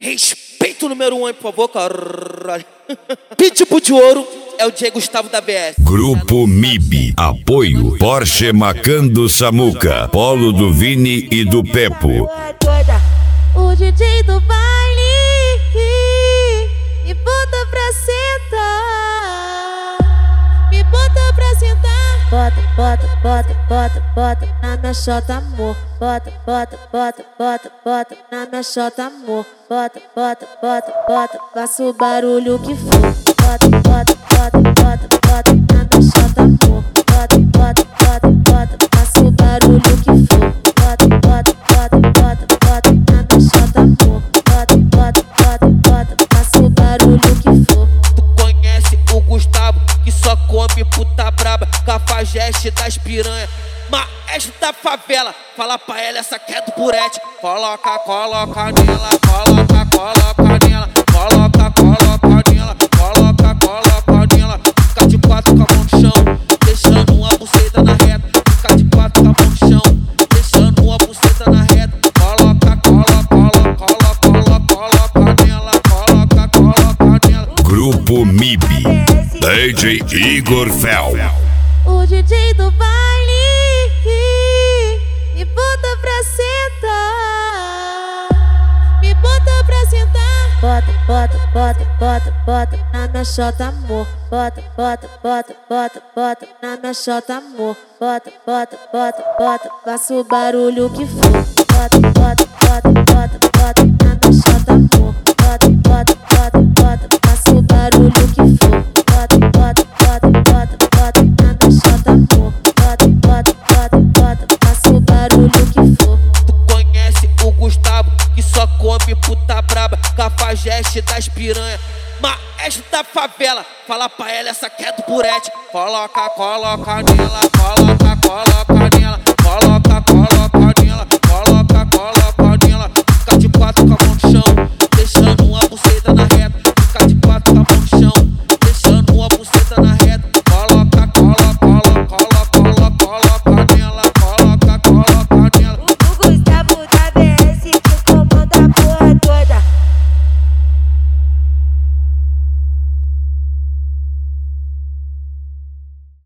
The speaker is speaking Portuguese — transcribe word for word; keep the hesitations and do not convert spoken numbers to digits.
Respeito o número um, hein, por favor, caralho. Pitbull de ouro é o Diego Gustavo da B S. Grupo M I B. Apoio Porsche Macan do Samuca, Polo do Vini e do Pepo. O D J do baile me bota pra sentar, me bota pra sentar. Bota, bota, bota, bota, bota na minha chota, amor. Bota, bota, bota, bota, bota na minha chota, amor. Bota, bota, bota, bota, faça o barulho que for. Bota, bota, bota, bota, bota na minha chota, amor. Bota, bota, bota, bota, faça o barulho que for. Bota, bota, bota, bota, bota na minha chota, amor. Bota, bota, bota, bota, faça o barulho que for. Tu conhece o Gustavo, que só come puta braba, cafajeste das piranha, maestro da favela. Fala pra ela, essa que é do Purete. Coloca, coloca nela, coloca, coloca nela, coloca, coloca nela, coloca, coloca nela. Fica de quatro com a mão no chão, deixando uma buceta na reta. Fica de quatro com a mão no chão, deixando uma buceta na reta. Coloca, coloca, coloca, coloca, coloca, coloca nela, coloca, coloca nela. Grupo M I B. D J Igor Fel. O D J do baile me bota pra sentar, me bota pra sentar. Bota, bota, bota, bota, bota na minha chota, amor. Bota, bota, bota, bota, bota na minha chota, amor. Bota, bota, bota, bota, faça o barulho que for. Bota, bota, bota, bota, bota na minha chota, amor. Bota, bota, bota, bota, faça o barulho que for. Bota, bota, bota, bota, bota na minha chota, amor. Bota, bota, bota, bota, faça o barulho que for. Tu conhece o Gustavo, que só come puta braba, cafajeste das piranha, maestro da favela. Fala pra ela, essa que é do Purete. Coloca, coloca nela, coloca.